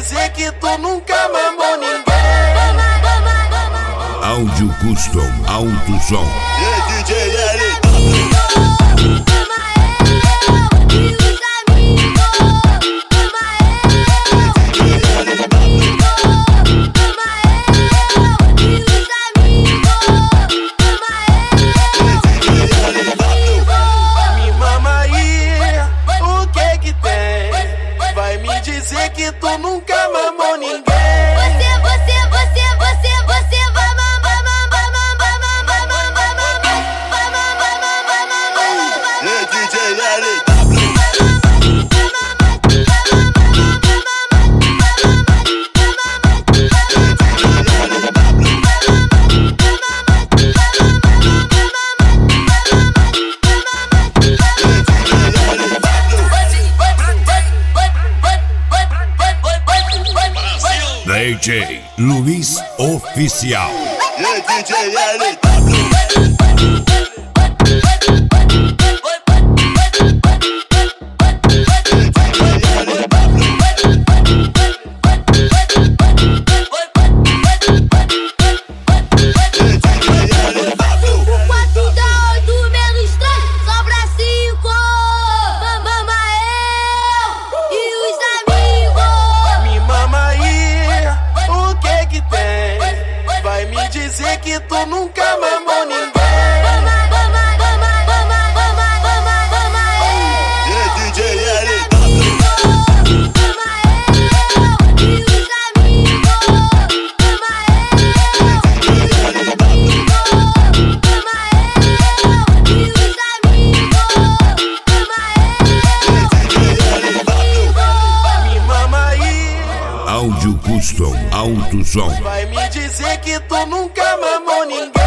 dizer que tu nunca mamou ninguém. Áudio Custom, Alto Som. DJ L. Dizer que tu nunca mamou ninguém. Você vai mamar. DJ L. DJ Luiz Oficial. DJ L. Dizer que tu nunca mamou ninguém. DJ L. Me mama aí. Áudio Custom, Alto Som. Vai me dizer que tu nunca mamou ninguém.